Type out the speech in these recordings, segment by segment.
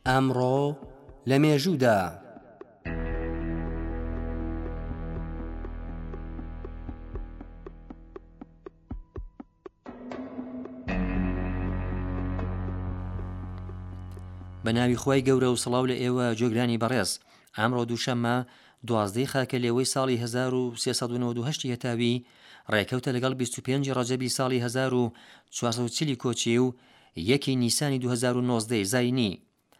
ئەمڕۆ لە مێژوودا بە ناوی خۆی گەورە و سڵاو لە ئێوە جۆگرانی بەڕێز. ئەمڕۆ دووشەممە 12 خاکە لێوەی ساڵی 1398 هەتاوی ڕێکەوتە لەگەڵ 25 ڕەجەبی ساڵی 1440 کۆچی و 1 نیسانی 2019 زاینی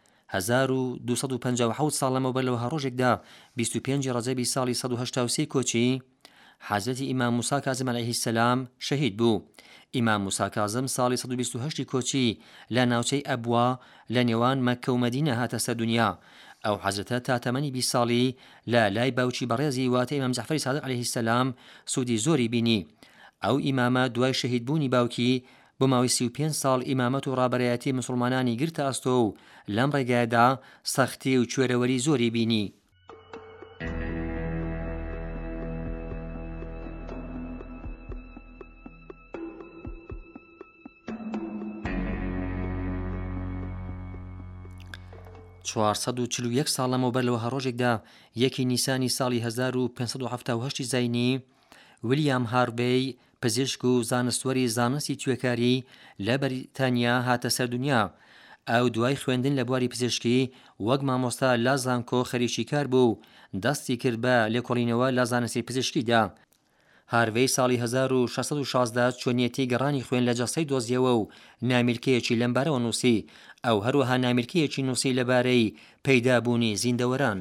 1257 ساڵ لەمەوبەر لەوە هەڕۆژێکدا 25 ڕەجەبی ساڵی 1970 کۆچی حەزرەتی ئیمام موسا کاظم عەلەیهی سەلام شەهید بوو. ئیمام موسا کاظم ساڵی 128 کۆچی لە ناوچەی ئەبوا لە نێوان مەککە و مەدینە هاتە سەر دنیا. ئەو حەزرەتە تا تەمەنی 20 ساڵی لە لای باوکی بەڕێزی واتە ئیمام جەعفەری سادق عەلەیهی سەلام سوودی زۆری بینی. ئەو ئیمامە دوای شەهیدبوونی باوکی بۆ ماوەی 35 ساڵ ئیمامەت و ڕابەرایەتی مسلمانانی گرتە ئەستۆ و لەم ڕێگایدا سەختی و کوێرەوەری زۆری بینی. چوارسەد و 41 ساڵ لەمەوبەر لەوە هەڕۆژێکدا 1 نیسانی ساڵی 1578 زاینی ویلیام هارڤێی پزیشک و زانستوەری زانستی توێکاری لە بەریتانیا هاتە سەر دنیا. ئەو دوای خوێندن لە بواری پزیشکی وەک مامۆستا لا زانکۆ خەریکی کار بوو دەستی کرد بە لێکۆڵینەوە لە زانستی پزیشکیدا. هارڤێی ساڵی 1616 چۆنیەتی گەڕانی خوێن لە جەستەی دۆزیەوە و نامیرکەیەکی لەمبارەوە نووسی. ئەو هەروەها نامیرکەیەکی نووسی لەبارەی پەیدابوونی زیندەوەران.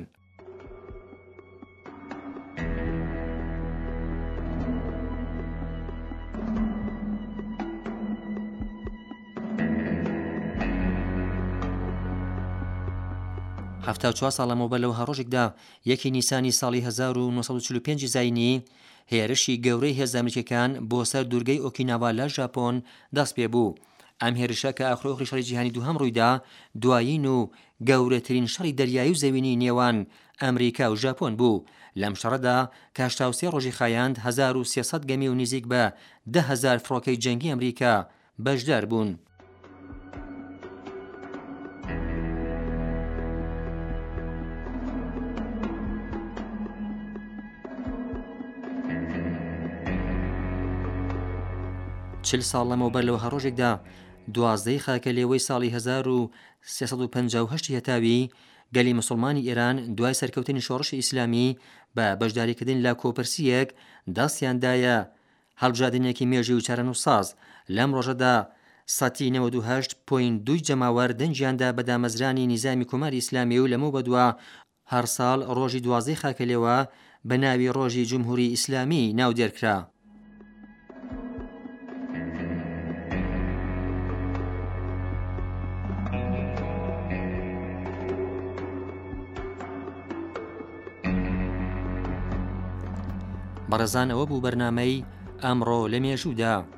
هەفتە و چوار ساڵ لەمەوبەر لەوە هەڕۆژێکدا 1 نیسانی ساڵی 1945 زاینی هێرشی گەورەی هێزە ئەمریکەکان بۆ سەر دوورگەی ئۆکیناوا لە ژاپۆن دەست پێ بوو. ئەم هێرشە کە ئاخرۆخری شەڕی جیهانی دووهەم ڕوویدا دوایین و گەورەترین شەڕی دەریایی و زەوینی نێوان ئەمریکا و ژاپۆن بوو. لەم شەڕەدا کە 83 ڕۆژی خایاند 1300 گەمی و نزیک بە 10,000 فڕۆکەی جەنگی ئەمریکا بەشدار بوون. چل ساڵ لەمەوبەر لەوە هەڕۆژێکدا 12 خاکە لێوەی ساڵی 1358 هەتاوی گەلی مسلمانی ئێران دوای سەرکەوتنی شۆڕشی ئیسلامی بە بەشداریکردن لە کۆپرسیەک دەستیاندایە هەڵبژاردنێکی مێژووی و چارەنووساز. لەم ڕۆژەدا 98.2 جەماوەر دەنجیاندا بە دامەزرانی نیزامی کۆماری ئیسلامی و لەمەوە بەدووە هەر ساڵ ڕۆژی 12 خاکە لێوە بە ناوی ڕۆژی جمهوری ئیسلامی ناودێرکرا. بەڕێزان ئەوە بوو بەرنامەی ئەمڕۆ لە مێژوودا.